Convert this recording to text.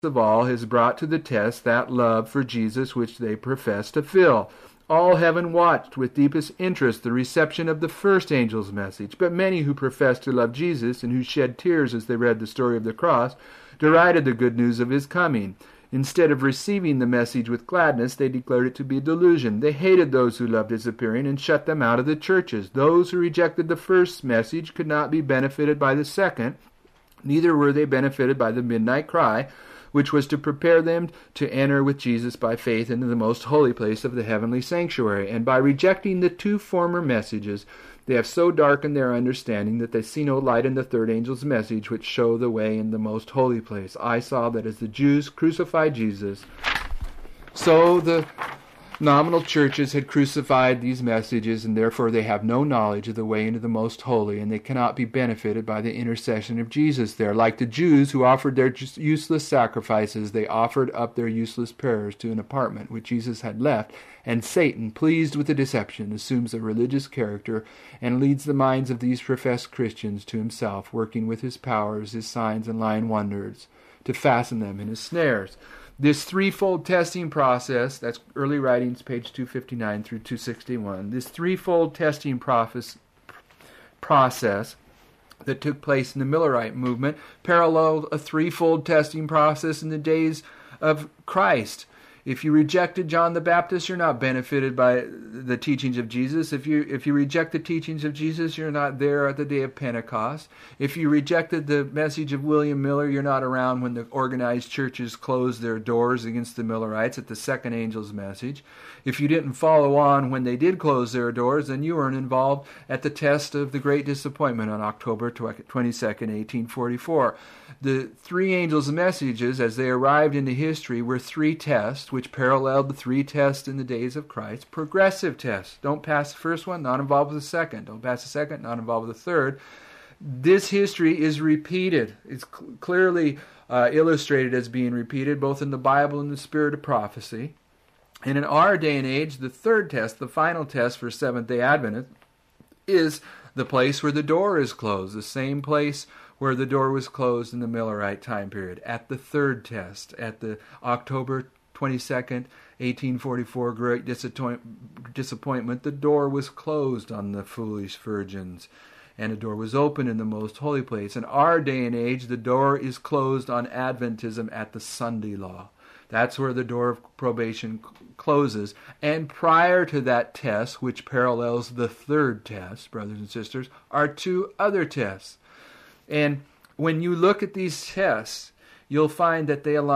of all has brought to the test that love for Jesus which they profess to feel. All heaven watched with deepest interest the reception of the first angel's message, but many who professed to love Jesus and who shed tears as they read the story of the cross derided the good news of his coming. Instead of receiving the message with gladness, they declared it to be a delusion. They hated those who loved his appearing and shut them out of the churches. Those who rejected the first message could not be benefited by the second, neither were they benefited by the midnight cry, which was to prepare them to enter with Jesus by faith into the most holy place of the heavenly sanctuary. And by rejecting the two former messages, they have so darkened their understanding that they see no light in the third angel's message, which show the way in the most holy place. I saw that as the Jews crucified Jesus, so the nominal churches had crucified these messages, and therefore they have no knowledge of the way into the most holy, and they cannot be benefited by the intercession of Jesus there. Like the Jews who offered their useless sacrifices, they offered up their useless prayers to an apartment which Jesus had left, and Satan, pleased with the deception, assumes a religious character and leads the minds of these professed Christians to himself, working with his powers, his signs, and lying wonders to fasten them in his snares. This threefold testing process, that's early writings, page 259 through 261, this threefold testing process that took place in the Millerite movement paralleled a threefold testing process in the days of Christ. If you rejected John the Baptist, you're not benefited by the teachings of Jesus. If you reject the teachings of Jesus, you're not there at the day of Pentecost. If you rejected the message of William Miller, you're not around when the organized churches closed their doors against the Millerites at the second angel's message. If you didn't follow on when they did close their doors, then you weren't involved at the test of the Great Disappointment on October 22nd, 1844. The three angels' messages, as they arrived into history, were three tests, which paralleled the three tests in the days of Christ. Progressive tests. Don't pass the first one, not involved with the second. Don't pass the second, not involved with the third. This history is repeated. It's clearly illustrated as being repeated, both in the Bible and the spirit of prophecy. And in our day and age, the third test, the final test for Seventh-day Adventists, is the place where the door is closed, the same place where the door was closed in the Millerite time period, at the third test, at the October 22nd, 1844 Great Disappointment. The door was closed on the foolish virgins, and the door was open in the most holy place. In our day and age, the door is closed on Adventism at the Sunday law. That's where the door of probation closes. And prior to that test, which parallels the third test, brothers and sisters, are two other tests. And when you look at these tests, you'll find that they align